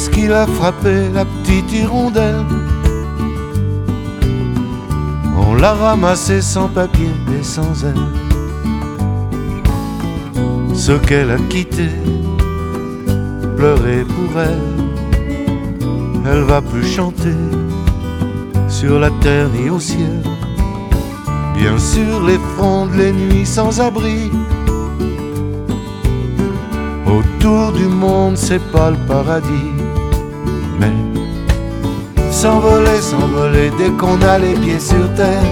Qu'est-ce qu'il a frappé la petite hirondelle? On l'a ramassée sans papier et sans elle. Ce qu'elle a quitté, pleurer pour elle. Elle va plus chanter sur la terre ni au ciel. Bien sûr les frondes, les nuits sans abri. Autour du monde c'est pas le paradis. Mais s'envoler, s'envoler dès qu'on a les pieds sur terre,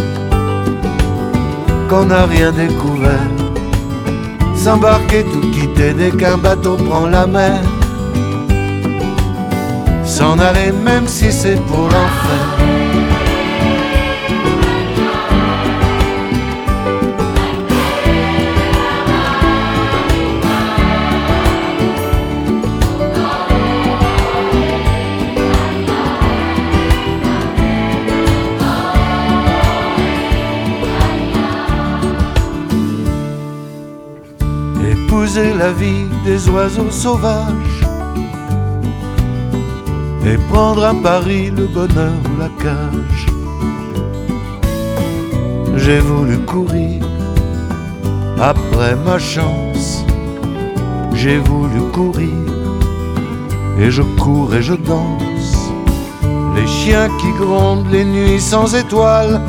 qu'on n'a rien découvert. S'embarquer, tout quitter dès qu'un bateau prend la mer. S'en aller même si c'est pour l'enfer. Épouser la vie des oiseaux sauvages et prendre à Paris le bonheur ou la cage. J'ai voulu courir après ma chance, j'ai voulu courir et je cours et je danse. Les chiens qui grondent les nuits sans étoiles.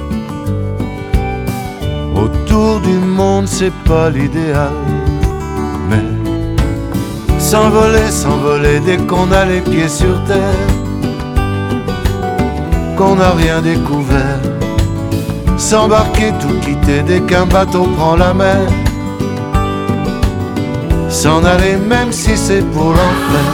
Autour du monde c'est pas l'idéal. Mais s'envoler, s'envoler dès qu'on a les pieds sur terre, qu'on n'a rien découvert. S'embarquer, tout quitter dès qu'un bateau prend la mer. S'en aller même si c'est pour l'enfer.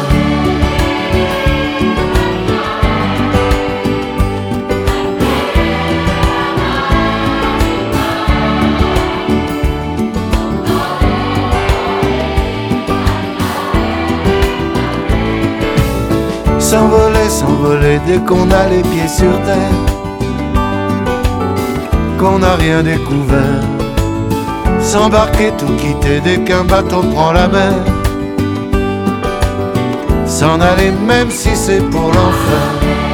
S'envoler, s'envoler dès qu'on a les pieds sur terre, qu'on n'a rien découvert. S'embarquer, tout quitter dès qu'un bateau prend la mer. S'en aller même si c'est pour l'enfer.